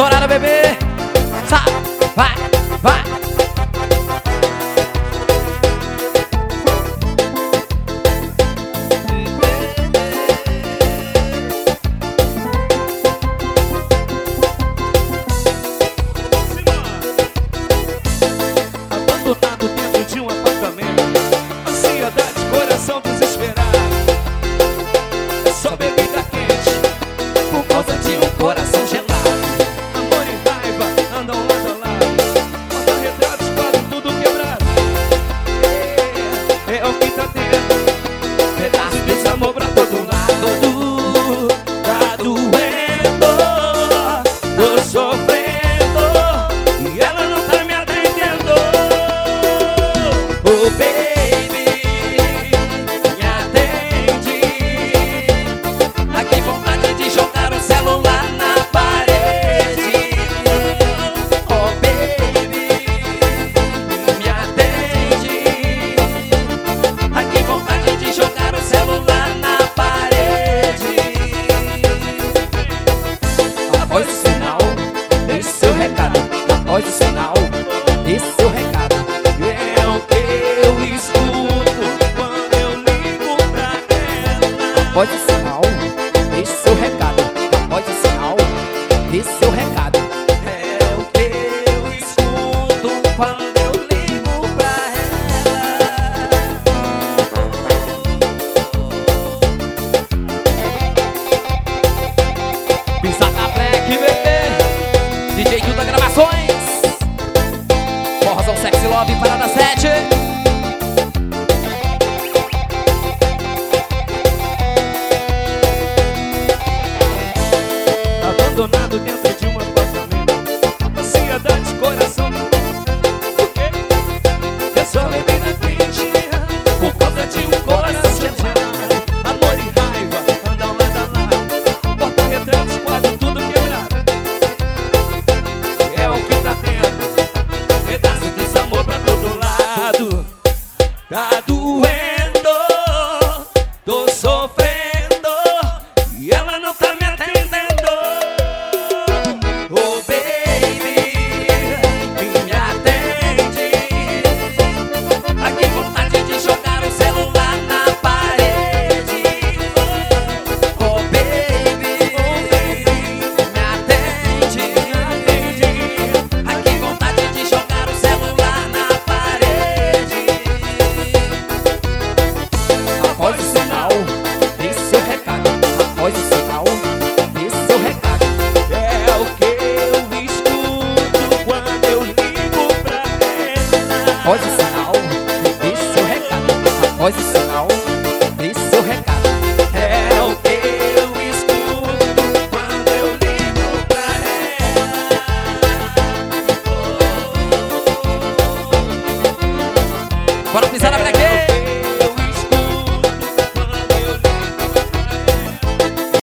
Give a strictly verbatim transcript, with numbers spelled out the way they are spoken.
horário, bebê. Sabe, vai, vai. Abandonado dentro de um apartamento, ansiedade, coração desesperado. É só bebida quente por causa de um coração gelado. Amor e raiva andam lado a lado, porta-retratos, quadro, tudo quebrado. É, é o que tá dentro, pedaço desse amor pra todo lado. Tá doendo, tô sofrendo e ela não tá me atendendo. Oh baby, me atende. Aqui vontade de jogar o celular na parede. Oh baby, me atende. Aqui vontade de jogar o celular na parede. Após o sinal, deixe seu recado. Após o sinal, deixe seu recado. É o que eu escuto quando eu ligo pra ela. Após o sinal, deixe seu recado. Após o sinal, deixe seu recado. É o que eu escuto quando eu ligo pra Pisada Black, bebê. D J Kilda Gravações. Forrozão Sexy Love, Parada sete. Abandonado dentro de um apartamento, ansiedade, coração. O quê? É só bebida quente por causa de um coração gelado. Amor e raiva andam lado a lado, porta-retratos, quadro, tudo quebrado. É o que tá dentro, pedaço desse amor pra todo lado. Tá doendo, tô sofrendo e ela não tá me atendendo. Oh baby, me atende. Aqui vontade de jogar o celular na parede. Oh baby, me atende. Aqui vontade de jogar o celular na parede. Após o sinal, deixe seu recado. Após o sinal, deixe seu recado. É o que eu escuto quando eu ligo pra ela. Após o sinal, deixe seu recado. Após o sinal, deixe seu recado. É o que eu escuto quando eu ligo pra ela. Bora pisar na Black